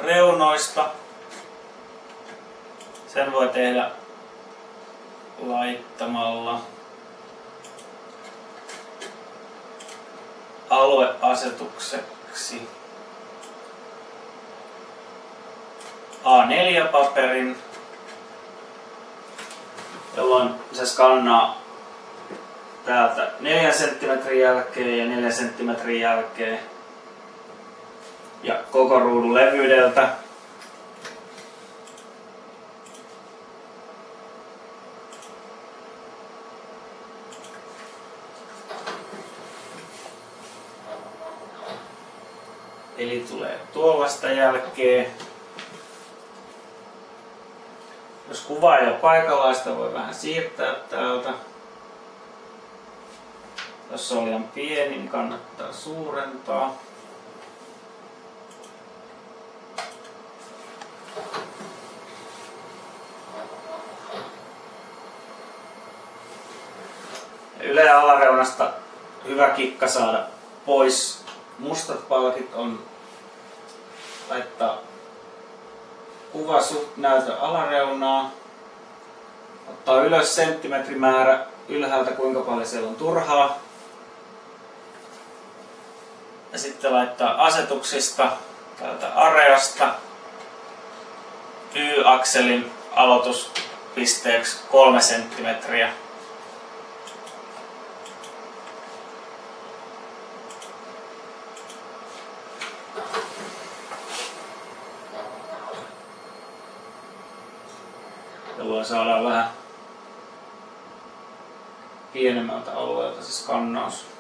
reunoista. Sen voi tehdä laittamalla alueasetukseksi A4-paperin, jolloin se skannaa täältä 4 cm jälkeen ja 4 cm jälkeen ja koko ruudun levyydeltä. Eli tulee tuollaista jälkeen. Jos kuva ei ole paikallaan, sitä voi vähän siirtää täältä. Jos se on liian pieni, niin kannattaa suurentaa. Ylen alareunasta hyvä kikka saada pois mustat palkit on laittaa kuva suht näytön alareunaa, ottaa ylös senttimetrimäärä ylhäältä kuinka paljon siellä on turhaa ja sitten laittaa asetuksista täältä areasta Y-akselin aloituspisteeksi 3 senttimetriä. Jolloin saadaan vähän pienemmältä alueelta se skannaus.